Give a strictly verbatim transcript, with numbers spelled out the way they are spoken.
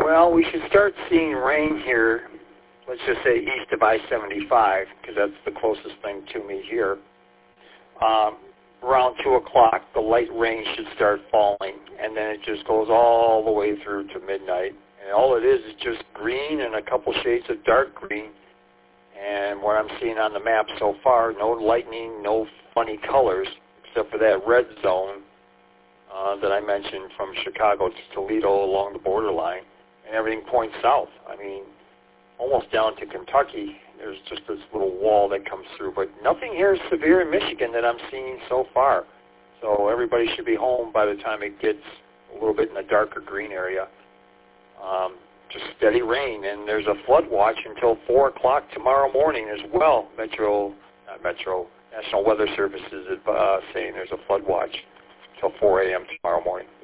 Well, we should start seeing rain here, let's just say east of I seventy-five, because that's the closest thing to me here. Um, around two o'clock, the light rain should start falling, and then it just goes all the way through to midnight. And all it is is just green and a couple shades of dark green. And what I'm seeing on the map so far, no lightning, no funny colors, except for that red zone uh, that I mentioned from Chicago to Toledo along the borderline. And everything points south. I mean, almost down to Kentucky. There's just this little wall that comes through. But nothing here is severe in Michigan that I'm seeing so far. So everybody should be home by the time it gets a little bit in the darker green area. Um, just steady rain. And there's a flood watch until four o'clock tomorrow morning as well. Metro, not Metro, National Weather Service is uh, saying there's a flood watch until four a.m. tomorrow morning.